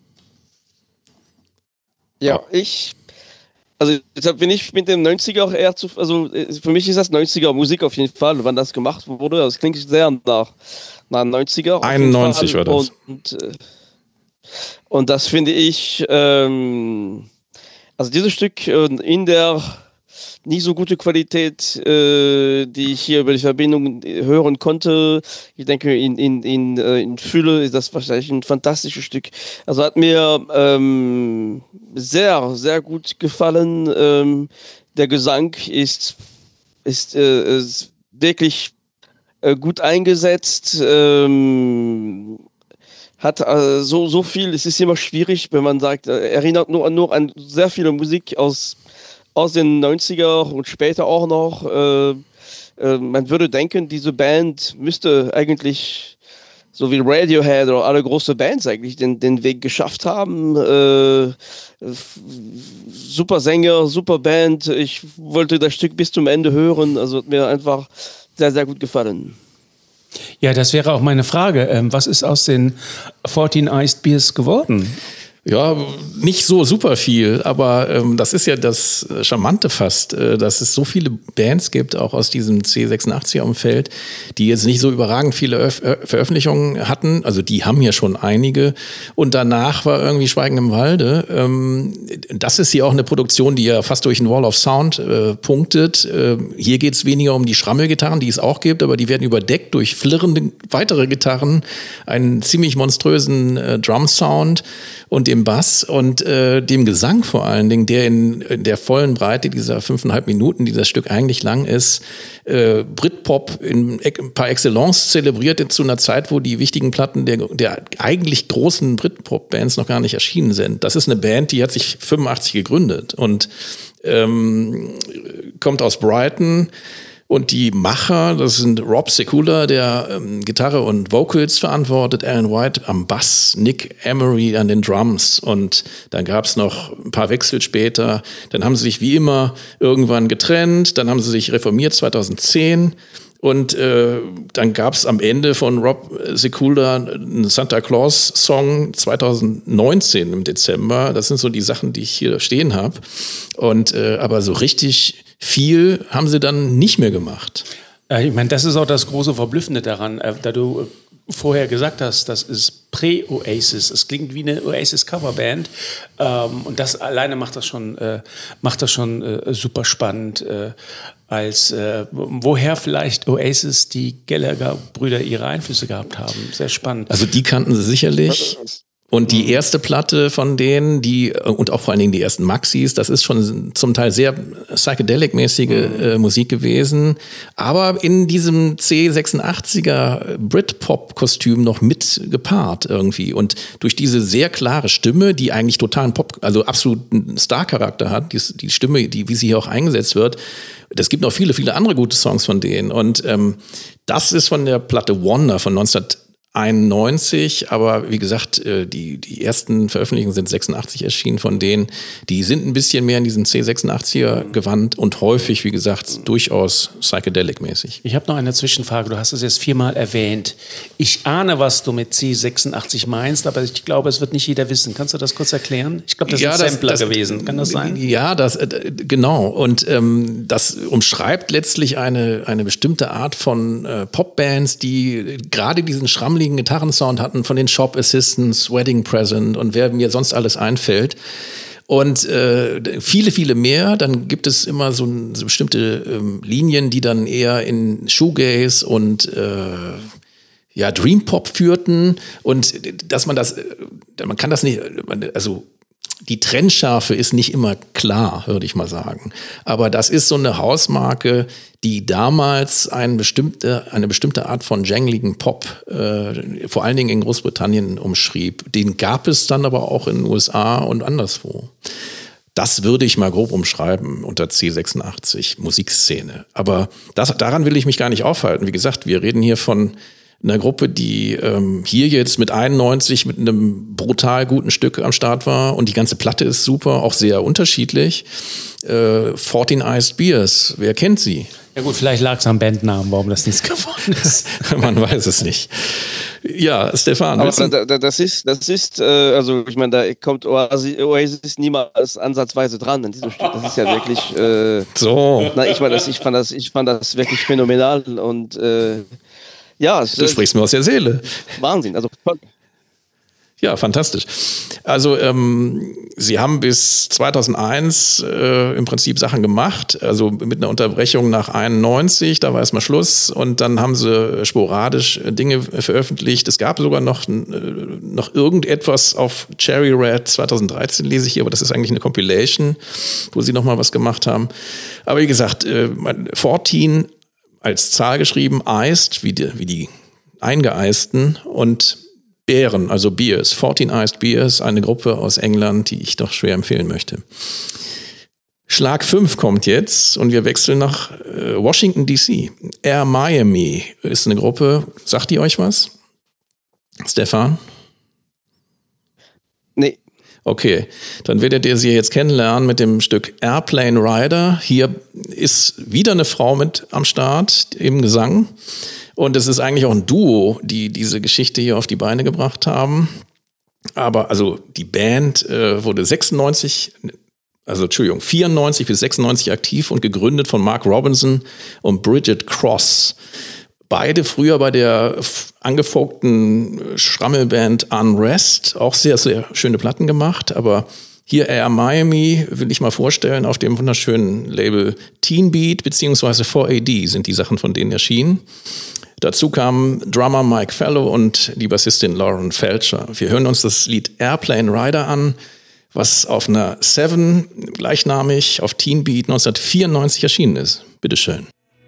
Speaker 2: Ja, ich, also deshalb bin ich mit dem neunziger auch eher zu, also für mich ist das neunziger Musik auf jeden Fall, wann das gemacht wurde, das klingt sehr nach, nach neunziger.
Speaker 1: einundneunzig war das.
Speaker 2: Und, und das finde ich, ähm, also dieses Stück in der nicht so gute Qualität, äh, die ich hier über die Verbindung hören konnte. Ich denke, in, in, in, in Fülle ist das wahrscheinlich ein fantastisches Stück. Also hat mir ähm, sehr, sehr gut gefallen. Ähm, der Gesang ist, ist, äh, ist wirklich äh, gut eingesetzt. Ähm, hat äh, so, so viel, es ist immer schwierig, wenn man sagt, äh, erinnert nur, nur an sehr viele Musik aus aus den neunziger und später auch noch. Äh, äh, man würde denken, diese Band müsste eigentlich, so wie Radiohead oder alle große Bands eigentlich, den, den Weg geschafft haben. Äh, f- super Sänger, super Band. Ich wollte das Stück bis zum Ende hören. Also hat mir einfach sehr, sehr gut gefallen.
Speaker 3: Ja, das wäre auch meine Frage. Ähm, was ist aus den fourteen Iced Beers geworden?
Speaker 1: Ja, nicht so super viel, aber ähm, das ist ja das Charmante fast, äh, dass es so viele Bands gibt, auch aus diesem C sechsundachtziger-Umfeld, die jetzt nicht so überragend viele Öf- Ö- Veröffentlichungen hatten. Also die haben ja schon einige. Und danach war irgendwie Schweigen im Walde. Ähm, das ist hier auch eine Produktion, die ja fast durch einen Wall of Sound äh, punktet. Äh, hier geht's weniger um die Schrammelgitarren, die es auch gibt, aber die werden überdeckt durch flirrende weitere Gitarren, einen ziemlich monströsen äh, Drum-Sound und dem dem Bass und äh, dem Gesang vor allen Dingen, der in, in der vollen Breite dieser fünfeinhalb Minuten, die das Stück eigentlich lang ist, äh, Britpop in par excellence zelebriert zu einer Zeit, wo die wichtigen Platten der, der eigentlich großen Britpop-Bands noch gar nicht erschienen sind. Das ist eine Band, die hat sich fünfundachtzig gegründet und ähm, kommt aus Brighton. Und die Macher, das sind Rob Sekula, der ähm, Gitarre und Vocals verantwortet, Alan White am Bass, Nick Emery an den Drums. Und dann gab's noch ein paar Wechsel später. Dann haben sie sich wie immer irgendwann getrennt. Dann haben sie sich reformiert zweitausendzehn. Und äh, dann gab's am Ende von Rob Sekula einen Santa Claus-Song zweitausendneunzehn im Dezember. Das sind so die Sachen, die ich hier stehen habe. Und äh, aber so richtig viel haben sie dann nicht mehr gemacht.
Speaker 3: Ich meine, das ist auch das große Verblüffende daran, da du vorher gesagt hast, das ist Prä-Oasis. Es klingt wie eine Oasis-Coverband und das alleine macht das schon, macht das schon super spannend. Als woher vielleicht Oasis die Gallagher-Brüder ihre Einflüsse gehabt haben. Sehr spannend.
Speaker 1: Also die kannten sie sicherlich. Und die erste Platte von denen, die und auch vor allen Dingen die ersten Maxis, das ist schon zum Teil sehr psychedelic-mäßige äh, Musik gewesen, aber in diesem C sechsundachtziger Britpop-Kostüm noch mit gepaart irgendwie. Und durch diese sehr klare Stimme, die eigentlich totalen Pop, also absoluten Star-Charakter hat, die, die Stimme, die wie sie hier auch eingesetzt wird, das gibt noch viele, viele andere gute Songs von denen. Und ähm, das ist von der Platte Wonder von neunzehnhunderteinundneunzig, aber wie gesagt, die, die ersten Veröffentlichungen sind sechsundachtzig erschienen von denen. Die sind ein bisschen mehr in diesen C sechsundachtziger gewandt und häufig, wie gesagt, durchaus psychedelic-mäßig.
Speaker 3: Ich habe noch eine Zwischenfrage. Du hast es jetzt viermal erwähnt. Ich ahne, was du mit C sechsundachtzig meinst, aber ich glaube, es wird nicht jeder wissen. Kannst du das kurz erklären? Ich glaube, das
Speaker 1: ja,
Speaker 3: ist ein
Speaker 1: das,
Speaker 3: Sampler
Speaker 1: das,
Speaker 3: gewesen. Kann das sein?
Speaker 1: Ja, das genau. Und ähm, das umschreibt letztlich eine, eine bestimmte Art von äh, Popbands, die gerade diesen schrammeligen Gitarrensound hatten von den Shop Assistants, Wedding Present und wer mir sonst alles einfällt. Und äh, viele, viele mehr. Dann gibt es immer so, so bestimmte ähm, Linien, die dann eher in Shoegaze und äh, ja, Dream Pop führten. Und dass man das, man kann das nicht, also die Trennschärfe ist nicht immer klar, würde ich mal sagen. Aber das ist so eine Hausmarke, die damals eine bestimmte, eine bestimmte Art von jangligen Pop, äh, vor allen Dingen in Großbritannien, umschrieb. Den gab es dann aber auch in den U S A und anderswo. Das würde ich mal grob umschreiben unter C sechsundachtzig, Musikszene. Aber das, daran will ich mich gar nicht aufhalten. Wie gesagt, wir reden hier von einer Gruppe, die ähm, hier jetzt mit einundneunzig mit einem brutal guten Stück am Start war und die ganze Platte ist super, auch sehr unterschiedlich. Äh, fourteen Iced Beers, wer kennt sie?
Speaker 3: Ja gut, vielleicht lag es am Bandnamen, warum das nichts geworden ist.
Speaker 1: Man weiß es nicht. Ja, Stefan.
Speaker 2: Aber da, da, das ist, das ist, äh, also ich meine, da kommt Oasis, Oasis niemals ansatzweise dran an diesem Stück. Das ist ja wirklich. Äh,
Speaker 1: so.
Speaker 2: Na, ich, meine, das, ich fand das, ich fand das wirklich phänomenal und äh, ja,
Speaker 1: du sprichst mir aus der Seele.
Speaker 2: Wahnsinn, also
Speaker 1: ja, fantastisch. Also ähm, sie haben bis zweitausendeins äh, im Prinzip Sachen gemacht, also mit einer Unterbrechung nach einundneunzig, da war erstmal Schluss und dann haben sie sporadisch Dinge veröffentlicht. Es gab sogar noch, äh, noch irgendetwas auf Cherry Red zweitausenddreizehn, lese ich hier, aber das ist eigentlich eine Compilation, wo sie nochmal was gemacht haben. Aber wie gesagt, äh, vierzehn als Zahl geschrieben, Iced, wie die, wie die Eingeeisten und Beeren, also Beers, fourteen Iced Beers, eine Gruppe aus England, die ich doch schwer empfehlen möchte. Schlag fünf kommt jetzt und wir wechseln nach äh, Washington D C. Air Miami ist eine Gruppe, sagt die euch was? Stefan?
Speaker 2: Nee.
Speaker 1: Okay, dann werdet ihr sie jetzt kennenlernen mit dem Stück Airplane Rider. Hier ist wieder eine Frau mit am Start im Gesang. Und es ist eigentlich auch ein Duo, die diese Geschichte hier auf die Beine gebracht haben. Aber also die Band äh, wurde sechsundneunzig, also Entschuldigung, vierundneunzig bis sechsundneunzig aktiv und gegründet von Mark Robinson und Bridget Cross. Beide früher bei der angefokten Schrammelband Unrest, auch sehr, sehr schöne Platten gemacht, aber hier Air Miami will ich mal vorstellen, auf dem wunderschönen Label Teen Beat beziehungsweise four A D sind die Sachen von denen erschienen. Dazu kamen Drummer Mike Fallow und die Bassistin Lauren Felcher. Wir hören uns das Lied Airplane Rider an, was auf einer Seven gleichnamig auf Teen Beat neunzehnhundertvierundneunzig erschienen ist. Bitteschön.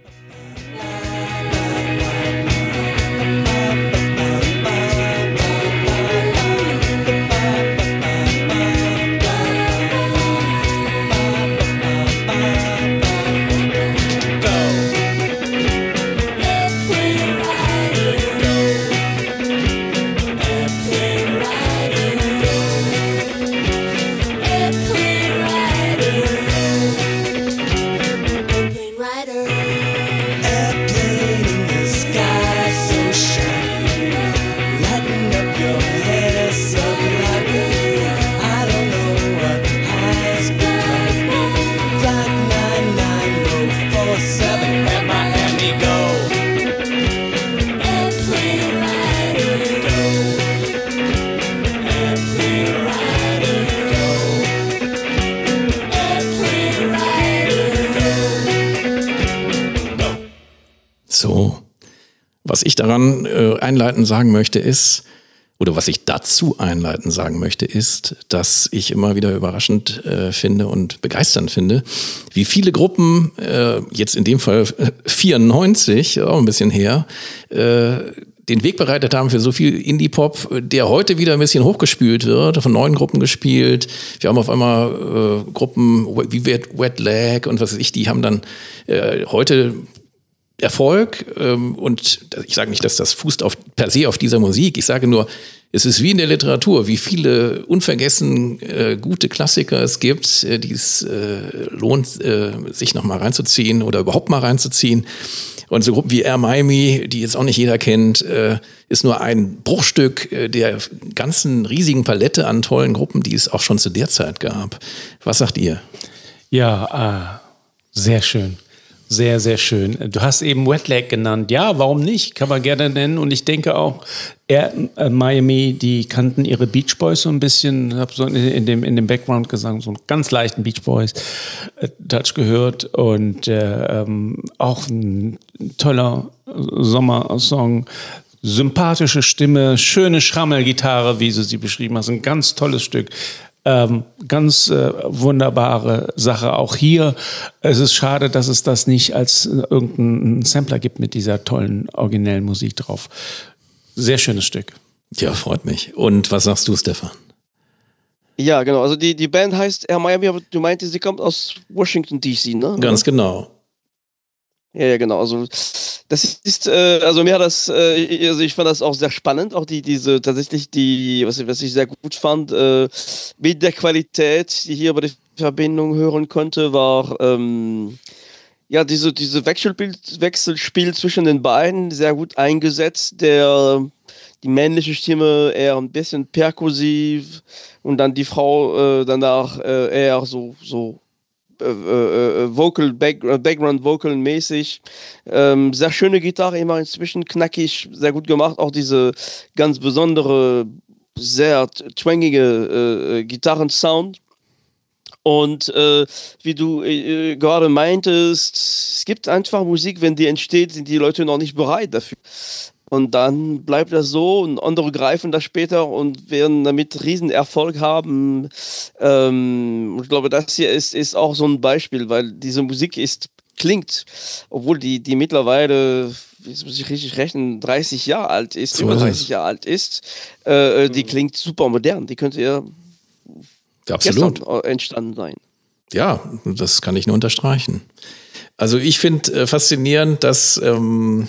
Speaker 1: So, was ich daran äh, einleitend sagen möchte ist, oder was ich dazu einleitend sagen möchte, ist, dass ich immer wieder überraschend äh, finde und begeisternd finde, wie viele Gruppen, äh, jetzt in dem Fall vierundneunzig, auch ein bisschen her, äh, den Weg bereitet haben für so viel Indie-Pop, der heute wieder ein bisschen hochgespült wird, von neuen Gruppen gespielt. Wir haben auf einmal äh, Gruppen wie Wet, Wet Leg und was weiß ich, die haben dann äh, heute Erfolg, ähm, und ich sage nicht, dass das fußt auf, per se auf dieser Musik. Ich sage nur, es ist wie in der Literatur, wie viele unvergessen äh, gute Klassiker es gibt, äh, die es äh, lohnt, äh, sich noch mal reinzuziehen oder überhaupt mal reinzuziehen. Und so Gruppen wie Air Miami, die jetzt auch nicht jeder kennt, äh, ist nur ein Bruchstück äh, der ganzen riesigen Palette an tollen Gruppen, die es auch schon zu der Zeit gab. Was sagt ihr?
Speaker 3: Ja, äh, sehr schön. Sehr, sehr schön. Du hast eben Wet Leg genannt. Ja, warum nicht? Kann man gerne nennen. Und ich denke auch, Air, äh, Miami, die kannten ihre Beach Boys so ein bisschen. Ich habe so in, in dem, in dem Background gesang, so einen ganz leichten Beach Boys äh, Touch gehört. Und äh, ähm, auch ein toller Sommersong. Sympathische Stimme, schöne Schrammelgitarre, wie du sie beschrieben hast. Ein ganz tolles Stück. Ähm, ganz äh, wunderbare Sache auch hier. Es ist schade, dass es das nicht als äh, irgendeinen Sampler gibt mit dieser tollen, originellen Musik drauf. Sehr schönes Stück.
Speaker 1: Ja, freut mich. Und was sagst du, Stefan?
Speaker 2: Ja, genau. Also die, die Band heißt Air Miami, aber du meintest, sie kommt aus Washington D C, ne?
Speaker 1: Ganz genau.
Speaker 2: Ja, ja, genau. Also das ist, äh, also mir hat das, äh, also ich fand das auch sehr spannend, auch die, diese tatsächlich die, was ich, was ich sehr gut fand, äh, mit der Qualität, die hier bei der Verbindung hören konnte, war ähm, ja diese, diese Wechselspiel, Wechselspiel zwischen den beiden sehr gut eingesetzt. Der die männliche Stimme eher ein bisschen perkussiv und dann die Frau äh, danach äh, eher so so Äh, äh, Vocal, Back, Background Vocal mäßig. Ähm, sehr schöne Gitarre, immer inzwischen knackig, sehr gut gemacht. Auch diese ganz besondere, sehr twangige äh, Gitarrensound. Und äh, wie du äh, gerade meintest, es gibt einfach Musik, wenn die entsteht, sind die Leute noch nicht bereit dafür. Und dann bleibt das so und andere greifen das später und werden damit riesen Erfolg haben. Ähm, ich glaube, das hier ist, ist auch so ein Beispiel, weil diese Musik ist, klingt, obwohl die, die mittlerweile, jetzt muss ich richtig rechnen, dreißig Jahre alt ist, so über dreißig Jahre alt ist, äh, die klingt super modern. Die könnte ja
Speaker 1: absolut
Speaker 2: gestern entstanden sein.
Speaker 1: Ja, das kann ich nur unterstreichen. Also ich finde äh, faszinierend, dass ähm,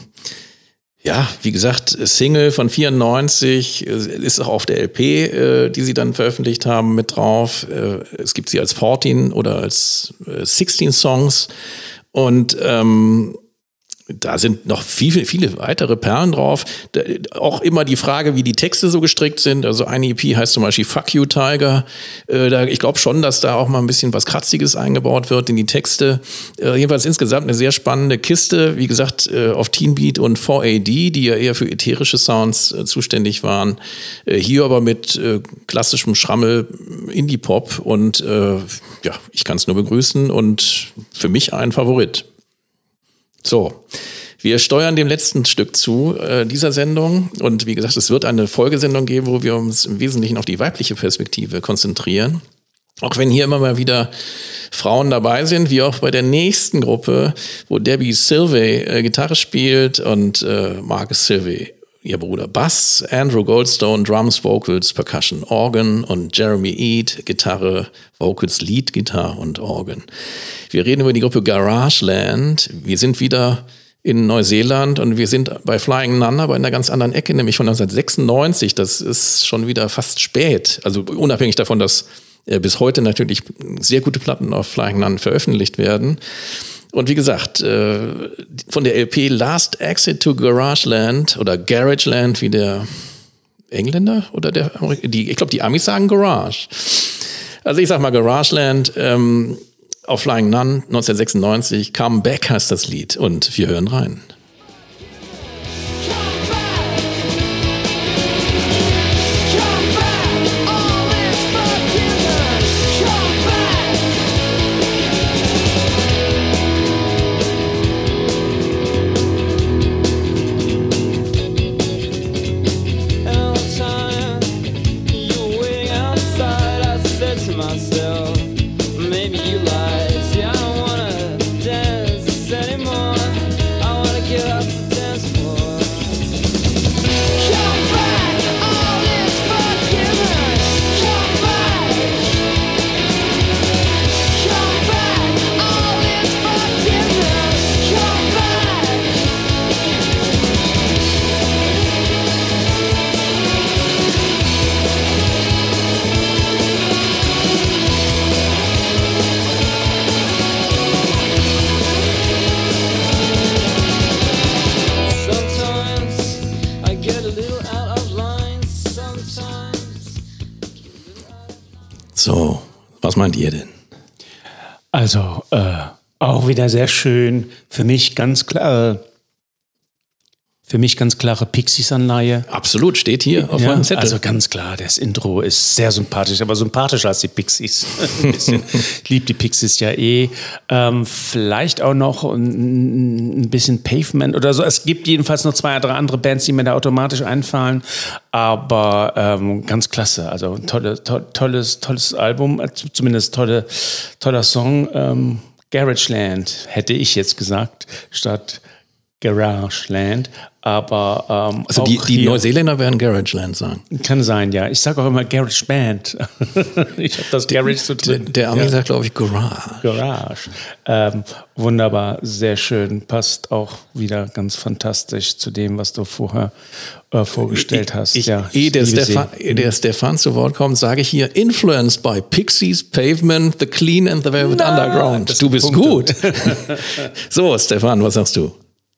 Speaker 1: ja, wie gesagt, Single von vierundneunzig, ist auch auf der L P, äh, die sie dann veröffentlicht haben, mit drauf. Äh, es gibt sie als vierzehn oder als äh, sechzehn Songs. Und ähm, da sind noch viele, viele weitere Perlen drauf. Da, auch immer die Frage, wie die Texte so gestrickt sind. Also eine E P heißt zum Beispiel Fuck You Tiger. Äh, da, ich glaube schon, dass da auch mal ein bisschen was Kratziges eingebaut wird in die Texte. Äh, jedenfalls insgesamt eine sehr spannende Kiste. Wie gesagt, äh, auf Teen Beat und vier A D, die ja eher für ätherische Sounds äh, zuständig waren. Äh, hier aber mit äh, klassischem Schrammel Indie-Pop. Und äh, ja, ich kann es nur begrüßen und für mich ein Favorit. So, Wir steuern dem letzten Stück zu äh, dieser Sendung und wie gesagt, es wird eine Folgesendung geben, wo wir uns im Wesentlichen auf die weibliche Perspektive konzentrieren. Auch wenn hier immer mal wieder Frauen dabei sind, wie auch bei der nächsten Gruppe, wo Debbie Silvey äh, Gitarre spielt und äh, Marcus Silvey, ihr Bruder, Bass, Andrew Goldstone, Drums, Vocals, Percussion, Organ und Jeremy Eade, Gitarre, Vocals, Lead, Gitarre und Organ. Wir reden über die Gruppe Garageland. Wir sind wieder in Neuseeland und wir sind bei Flying Nun, aber in einer ganz anderen Ecke, nämlich von neunzehnhundertsechsundneunzig. Das ist schon wieder fast spät. Also unabhängig davon, dass äh, bis heute natürlich sehr gute Platten auf Flying Nun veröffentlicht werden. Und wie gesagt, äh, von der L P Last Exit to Garageland oder Garageland, wie der Engländer oder der Amerikaner, die, ich glaube, die Amis sagen Garage. Also ich sag mal Garageland, ähm, auf Flying Nun neunzehnhundertsechsundneunzig, Come Back heißt das Lied und wir hören rein. So, was meint ihr denn?
Speaker 3: Also, äh, auch wieder sehr schön. Für mich ganz klar, für mich ganz klare Pixies-Anleihe.
Speaker 1: Absolut, steht hier auf
Speaker 3: Ja,
Speaker 1: meinem Zettel.
Speaker 3: also ganz klar, das Intro ist sehr sympathisch, aber sympathischer als die Pixies. Ein bisschen. Ich liebe die Pixies ja eh. Ähm, vielleicht auch noch ein, ein bisschen Pavement oder so. Es gibt jedenfalls noch zwei, drei andere Bands, die mir da automatisch einfallen. Aber ähm, ganz klasse. Also tolle, to- tolles, tolles Album, zumindest tolle, toller Song. Ähm, Garageland hätte ich jetzt gesagt, statt Garageland. Aber ähm,
Speaker 1: also die, die Neuseeländer werden Garageland sagen.
Speaker 3: Kann sein, ja. Ich sage auch immer Garage Band. Ich habe das Garage so drin.
Speaker 1: Der, der Ami
Speaker 3: ja.
Speaker 1: sagt, glaube ich, Garage.
Speaker 3: Garage. Ähm, wunderbar, sehr schön. Passt auch wieder ganz fantastisch zu dem, was du vorher äh, vorgestellt
Speaker 1: ich,
Speaker 3: hast.
Speaker 1: Ich,
Speaker 3: ja,
Speaker 1: ehe der,
Speaker 3: liebe
Speaker 1: Stefan, ehe der Stefan zu Wort kommt, sage ich hier, influenced by Pixies, Pavement, The Clean and the Velvet
Speaker 3: Na,
Speaker 1: Underground. Du bist
Speaker 3: Punkte.
Speaker 1: gut. So, Stefan, was sagst du?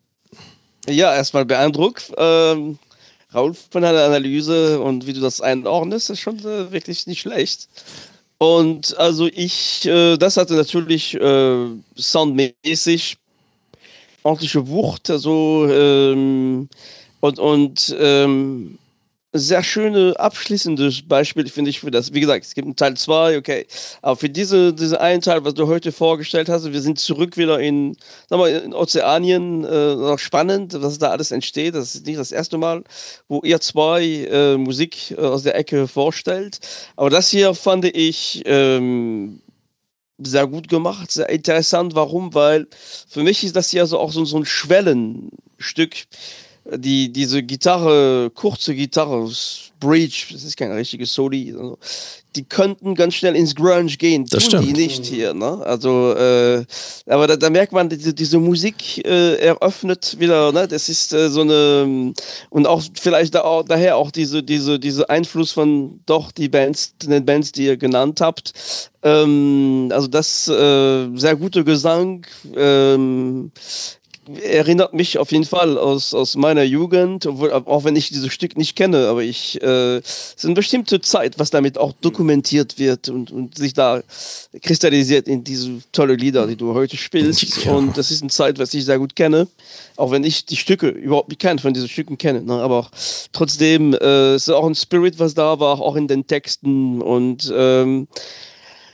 Speaker 2: Ja, erstmal beeindruckt. Ähm, Raul, von deiner Analyse und wie du das einordnest, ist schon äh, wirklich nicht schlecht. Und also ich, äh, das hatte natürlich äh, soundmäßig ordentliche Wucht, also ähm, und, und ähm, sehr schöne abschließendes Beispiel, finde ich, für das. Wie gesagt, es gibt einen Teil zwei, okay. Aber für diese, diese einen Teil, was du heute vorgestellt hast, wir sind zurück wieder in, sag mal, in Ozeanien, äh, noch spannend, was da alles entsteht. Das ist nicht das erste Mal, wo ihr zwei äh, Musik äh, aus der Ecke vorstellt. Aber das hier fand ich ähm, sehr gut gemacht, sehr interessant. Warum? Weil für mich ist das hier so auch so, so ein Schwellenstück. Die, diese Gitarre, kurze Gitarre, Breach, das ist kein richtiges Soli, also, die könnten ganz schnell ins Grunge gehen,
Speaker 1: das
Speaker 2: tun
Speaker 1: stimmt.
Speaker 2: die nicht hier, ne? Also, äh, aber da, da merkt man, diese, diese Musik äh, eröffnet wieder, ne? Das ist äh, so eine, und auch vielleicht da auch, daher auch diese, diese, diese Einfluss von doch die Bands, den Bands, die ihr genannt habt. Ähm, also das äh, sehr guter Gesang, ähm, erinnert mich auf jeden Fall aus, aus meiner Jugend, obwohl, auch wenn ich dieses Stück nicht kenne, aber ich, äh, es ist eine bestimmte Zeit, was damit auch dokumentiert wird und, und sich da kristallisiert in diese tolle Lieder, die du heute spielst.
Speaker 1: Ja.
Speaker 2: Und das ist eine Zeit, was ich sehr gut kenne, auch wenn ich die Stücke überhaupt nicht keinen von diesen Stücken kenne, ne? Aber auch, trotzdem äh, es ist auch ein Spirit, was da war, auch in den Texten und ähm,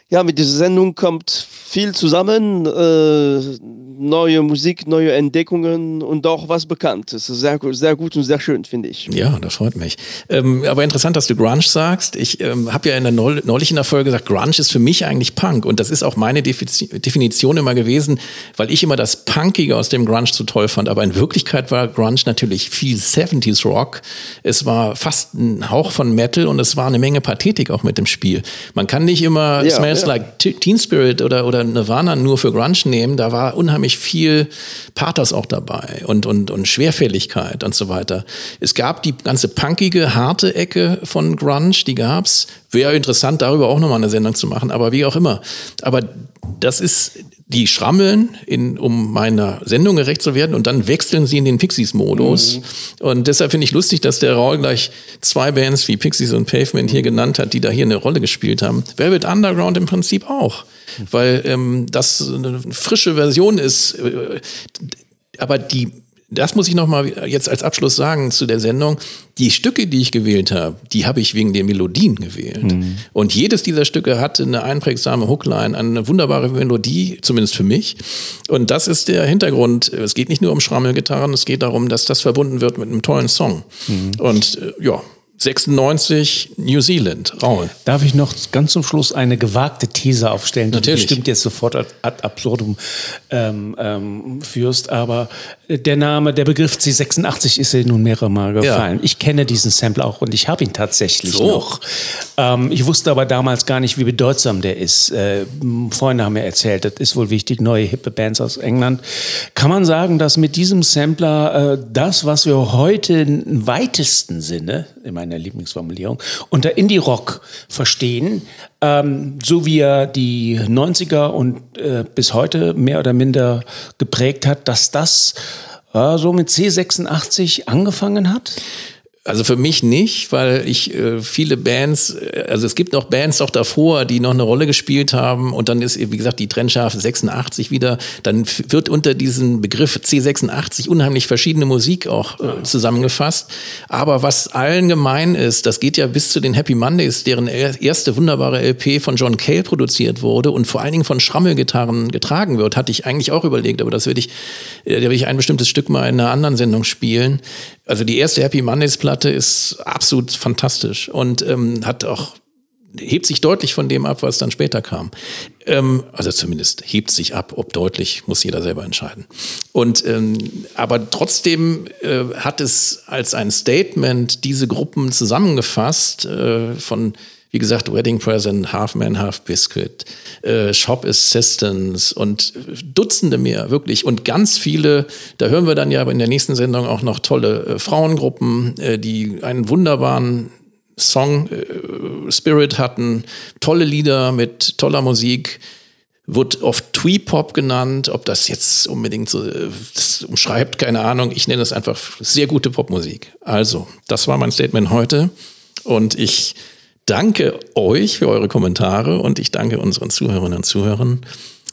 Speaker 2: ja, mit dieser Sendung kommt viel zusammen, äh, neue Musik, neue Entdeckungen und auch was bekannt. Das ist sehr, sehr gut und sehr schön, finde ich.
Speaker 1: Ja, das freut mich. Ähm, aber interessant, dass du Grunge sagst. Ich ähm, habe ja in der neulich in der Folge gesagt, Grunge ist für mich eigentlich Punk. Und das ist auch meine Definition immer gewesen, weil ich immer das Punkige aus dem Grunge so toll fand. Aber in Wirklichkeit war Grunge natürlich viel siebziger Rock. Es war fast ein Hauch von Metal und es war eine Menge Pathetik auch mit dem Spiel. Man kann nicht immer ja, Smells ja. Like Teen Spirit oder, oder Nirvana nur für Grunge nehmen. Da war unheimlich viel Pathos auch dabei und, und, und Schwerfälligkeit und so weiter. Es gab die ganze punkige, harte Ecke von Grunge, die gab's. Wäre interessant, darüber auch nochmal eine Sendung zu machen, aber wie auch immer. Aber das ist, die schrammeln, in, um meiner Sendung gerecht zu werden und dann wechseln sie in den Pixies-Modus. Mhm. Und deshalb finde ich lustig, dass der Raul gleich zwei Bands wie Pixies und Pavement hier genannt hat, die da hier eine Rolle gespielt haben. Velvet Underground im Prinzip auch, weil ähm, das eine frische Version ist. Äh, aber die Das muss ich noch mal jetzt als Abschluss sagen zu der Sendung. Die Stücke, die ich gewählt habe, die habe ich wegen der Melodien gewählt. Mhm. Und jedes dieser Stücke hatte eine einprägsame Hookline, eine wunderbare Melodie, zumindest für mich. Und das ist der Hintergrund. Es geht nicht nur um Schrammelgitarren, es geht darum, dass das verbunden wird mit einem tollen Song. Mhm. Und äh, ja, sechsundneunzig New Zealand. Raul.
Speaker 3: Darf ich noch ganz zum Schluss eine gewagte These aufstellen, die
Speaker 1: Natürlich.
Speaker 3: du bestimmt jetzt sofort ad absurdum ähm, ähm, führst, aber der Name, der Begriff C sechsundachtzig ist ja nun mehrere Mal gefallen. Ja. Ich kenne diesen Sampler auch und ich habe ihn tatsächlich so. noch. Ähm, ich wusste aber damals gar nicht, wie bedeutsam der ist. Äh, Freunde haben mir erzählt, das ist wohl wichtig, neue hippe Bands aus England. Kann man sagen, dass mit diesem Sampler äh, das, was wir heute im weitesten Sinne, in meiner Lieblingsformulierung, unter Indie-Rock verstehen, ähm, so wie er die neunziger und äh, bis heute mehr oder minder geprägt hat, dass das äh, so mit C sechsundachtzig angefangen hat?
Speaker 1: Also für mich nicht, weil ich äh, viele Bands, also es gibt noch Bands auch davor, die noch eine Rolle gespielt haben und dann ist, wie gesagt, die Trennschärfe sechsundachtzig wieder, dann wird unter diesem Begriff C sechsundachtzig unheimlich verschiedene Musik auch äh, zusammengefasst. Aber was allen gemein ist, das geht ja bis zu den Happy Mondays, deren erste wunderbare L P von John Cale produziert wurde und vor allen Dingen von Schrammelgitarren getragen wird, hatte ich eigentlich auch überlegt, aber das würde ich, da will ich ein bestimmtes Stück mal in einer anderen Sendung spielen. Also die erste Happy Mondays Platte ist absolut fantastisch und ähm, hat auch, hebt sich deutlich von dem ab, was dann später kam. Ähm, also zumindest hebt sich ab, ob deutlich, muss jeder selber entscheiden. Und ähm, aber trotzdem äh, hat es als ein Statement diese Gruppen zusammengefasst äh, von, wie gesagt, Wedding Present, Half Man, Half Biscuit, äh, Shop Assistance und Dutzende mehr, wirklich. Und ganz viele, da hören wir dann ja in der nächsten Sendung auch noch tolle äh, Frauengruppen, äh, die einen wunderbaren Song-Spirit äh, hatten, tolle Lieder mit toller Musik. Wird oft Twee-Pop genannt, ob das jetzt unbedingt so das umschreibt, keine Ahnung. Ich nenne das einfach sehr gute Popmusik. Also, das war mein Statement heute und ich danke euch für eure Kommentare und ich danke unseren Zuhörerinnen und Zuhörern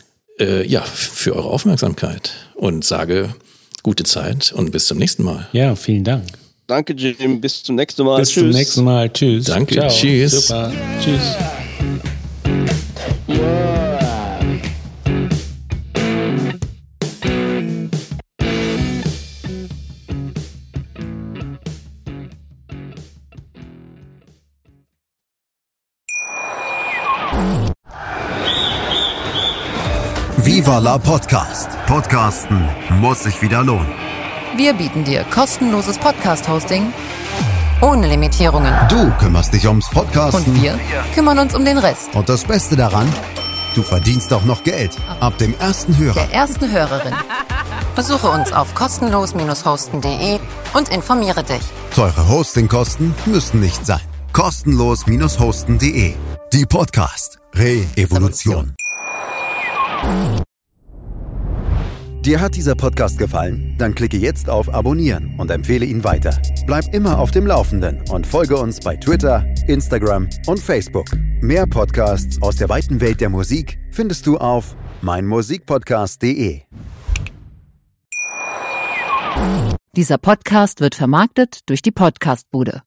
Speaker 1: äh, ja, für eure Aufmerksamkeit und sage gute Zeit und bis zum nächsten Mal.
Speaker 3: Ja, vielen Dank.
Speaker 2: Danke, Jim. Bis zum nächsten Mal.
Speaker 3: Bis Tschüss. zum nächsten Mal. Tschüss.
Speaker 1: Danke.
Speaker 3: Ciao.
Speaker 1: Tschüss.
Speaker 3: Super. Tschüss.
Speaker 4: Viva la Podcast. Podcasten muss sich wieder lohnen.
Speaker 5: Wir bieten dir kostenloses Podcast-Hosting ohne Limitierungen.
Speaker 4: Du kümmerst dich ums Podcasten.
Speaker 5: Und wir kümmern uns um den Rest.
Speaker 4: Und das Beste daran, du verdienst auch noch Geld. Ab dem ersten Hörer.
Speaker 5: Der ersten Hörerin. Besuche uns auf kostenlos hosten punkt de und informiere dich.
Speaker 4: Teure Hostingkosten müssen nicht sein. kostenlos hosten punkt de. Die Podcast Re-Evolution. Dir hat dieser Podcast gefallen? Dann klicke jetzt auf Abonnieren und empfehle ihn weiter. Bleib immer auf dem Laufenden und folge uns bei Twitter, Instagram und Facebook. Mehr Podcasts aus der weiten Welt der Musik findest du auf mein musikpodcast punkt de.
Speaker 5: Dieser Podcast wird vermarktet durch die Podcastbude.